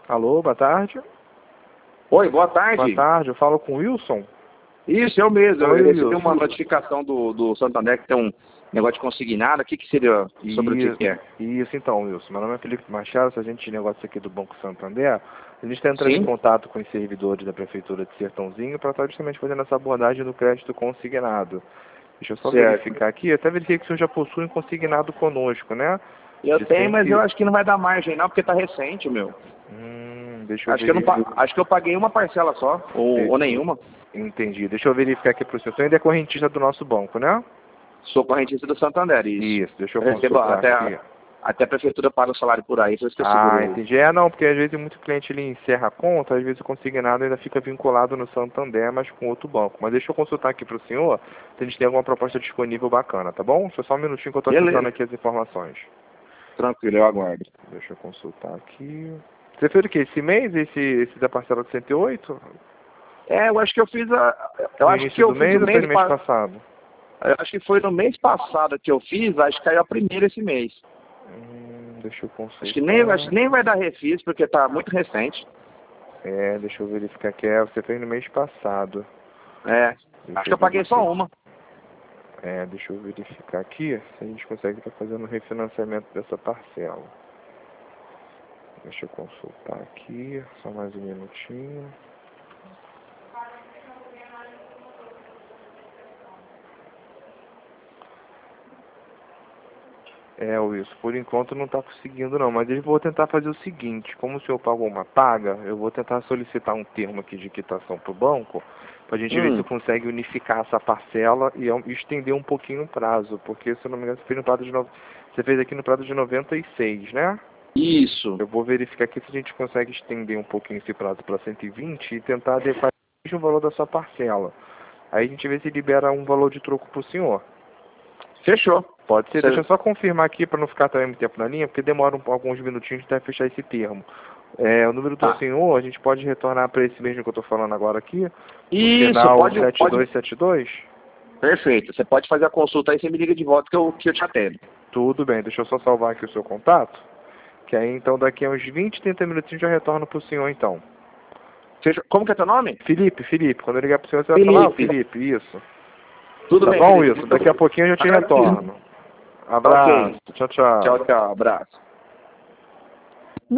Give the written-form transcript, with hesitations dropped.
Alô, boa tarde. Oi, boa Boa tarde. tarde, eu falo com o Wilson. Isso, eu mesmo. Oi, Eu recebi Wilson. uma notificação do Santander que tem um negócio de consignado. O que seria sobre o que é? Isso, então, Wilson. Meu nome é Felipe Machado, sou agente de negócio aqui do Banco Santander. A gente está entrando em Sim? contato com os servidores da Prefeitura de Sertãozinho para estar justamente fazendo essa abordagem do crédito consignado. Deixa eu só Certo. verificar aqui. Eu até verifiquei que o senhor já possui um consignado conosco, né? Eu De tenho, mas 100. eu acho que não vai dar margem não, porque tá recente, meu. Deixa eu Acho que, verificar. acho que eu paguei uma parcela só, ou nenhuma. Entendi. Deixa eu verificar aqui para o senhor. O senhor ainda é correntista do nosso banco, né? Sou correntista do Santander, isso. Isso, deixa eu Eu recebo consultar aqui. até a prefeitura paga o salário por aí, por isso que eu Ah, seguro. entendi. Não, porque às vezes muito cliente ele encerra a conta, às vezes o consignado ainda fica vinculado no Santander, mas com outro banco. Mas deixa eu consultar aqui para o senhor se a gente tem alguma proposta disponível bacana, tá bom? Deixa eu só um minutinho que eu estou acessando Beleza. aqui as informações. Tranquilo, eu aguardo. Deixa eu consultar aqui. Você fez o quê? Esse mês? Esse da parcela de 108? Eu acho que eu fiz eu No acho que início eu do fiz mês o ou foi mês no mês passado? Eu acho que foi no mês passado que eu fiz, acho que caiu a primeira esse mês. Deixa eu consultar. Acho que nem vai dar refis, porque tá muito recente. Deixa eu verificar aqui. Você fez no mês passado. Acho que eu paguei só uma. Deixa eu verificar aqui se a gente consegue estar fazendo o refinanciamento dessa parcela. Deixa eu consultar aqui, só mais um minutinho. Wilson, por enquanto não está conseguindo não, mas eu vou tentar fazer o seguinte, como o senhor pagou uma paga, eu vou tentar solicitar um termo aqui de quitação para o banco, para a gente ver se consegue unificar essa parcela e estender um pouquinho o prazo, porque se eu não me engano você fez aqui no prazo de 96, né? Isso. Eu vou verificar aqui se a gente consegue estender um pouquinho esse prazo para 120 e tentar adequar o valor da sua parcela. Aí a gente vê se libera um valor de troco para o senhor. Fechou. Pode ser. Deixa eu só confirmar aqui para não ficar também muito tempo na linha, porque demora alguns minutinhos até fechar esse termo. O número do senhor, a gente pode retornar para esse mesmo que eu estou falando agora aqui? Isso, final pode. 7272? Perfeito. Você pode fazer a consulta aí, você me liga de volta que eu te atendo. Tudo bem, deixa eu só salvar aqui o seu contato. Que aí então daqui a uns 20, 30 minutinhos eu retorno para o senhor então. Como que é teu nome? Felipe. Quando eu ligar para o senhor, você vai falar, Felipe, isso. Tudo bem, Tá bom, Felipe. Wilson? Daqui a pouquinho eu já te retorno. Abraço. Ok. Tchau, tchau. Tchau, abraço.